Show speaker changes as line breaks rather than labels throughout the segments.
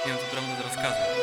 Мне тут прям надо рассказывать.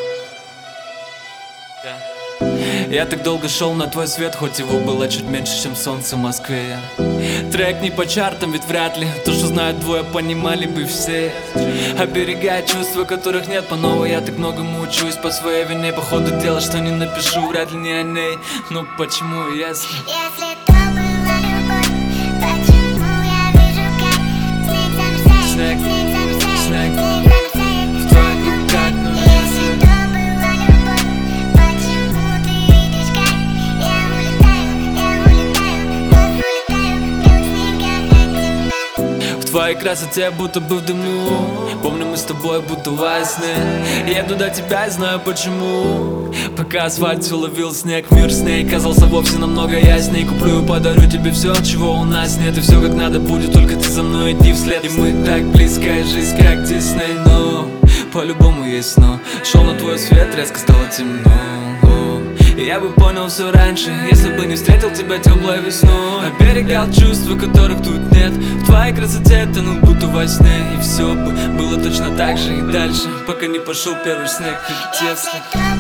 Я так долго шел на твой свет, хоть его было чуть меньше, чем солнце в Москве. Трек не по чартам, ведь вряд ли то, что знают двое, понимали бы все. Оберегая чувства, которых нет по новой. Я так многому учусь по своей вине. По ходу дела, что не напишу, вряд ли не о ней. Ну почему, если
то была любовь, почему я вижу, как снег замерзает, снег замерзает в твоих руках? Если то была любовь, почему ты видишь, как я улетаю, вновь улетаю, белых снегах от тебя?
в твоей красоте, будто бы в дыму. Помню, мы с тобой будто во сне. Еду до тебя и знаю почему. Пока асфальт все ловил снег, мир с ней казался вовсе намного ясней. Куплю и подарю тебе все, чего у нас нет. И все как надо будет, только ты за мной иди вслед. И мы так близко, жизнь как Дисней, но по-любому есть но. Шел на твой свет, резко стало темно. И я бы понял все раньше, если бы не встретил тебя теплой весной. Оберегал чувства, которых тут нет. В твоей красоте тонул будто во сне. И все бы было точно так же и дальше, пока не пошел первый снег. Ведь если